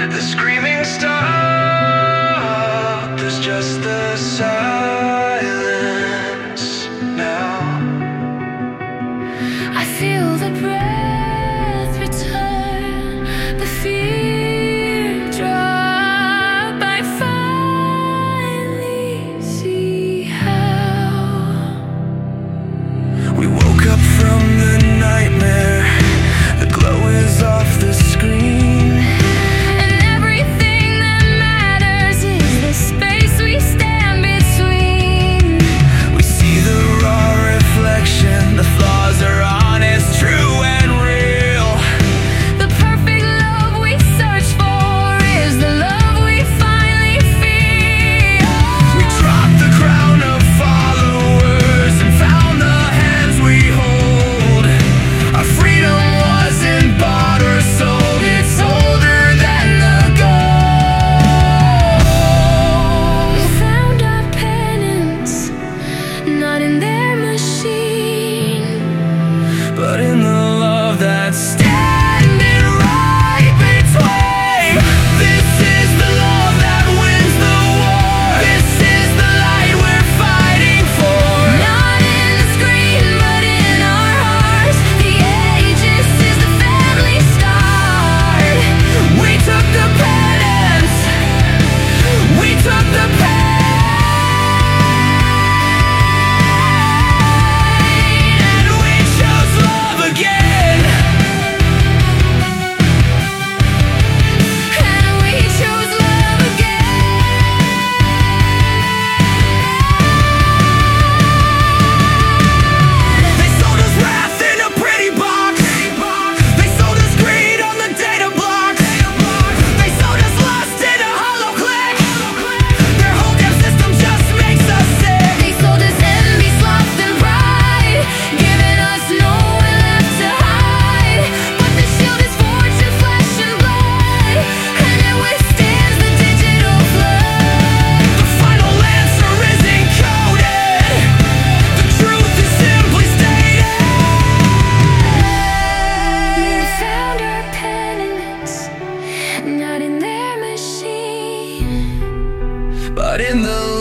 The screaming stop, there's just the silence now. I feel the breath return, the fear drop. I finally see how We woke up from the nightmare, the glow is off the screen. and everything that matters is the space we stand between. We see the raw reflection, the flaws are honest, true and real. The perfect love we search for is the love we finally feel. We dropped the crown of followers and found the hands we hold. Our freedom wasn't bought or sold, it's older than the gold. We found our penance, not in their machine, But in the love that's standing right between. This is the love that wins the war. This is the light we're fighting for. not in the screen, but in our hearts. The ages is the family start. We took the penance, we took the pain, and we chose love again. And we chose love again. They sold us wrath in a pretty box. They sold us greed on the data block. They sold us lust in a hollow click. Their whole damn system just makes us sick. They sold us envy, sloth, and pride, giving us nowhere left to hide. But the shield is forged in flesh and blood, and it withstands the digital flood. The final answer is encoded. The truth is simply stated. We found our penance, not in their machine, But in the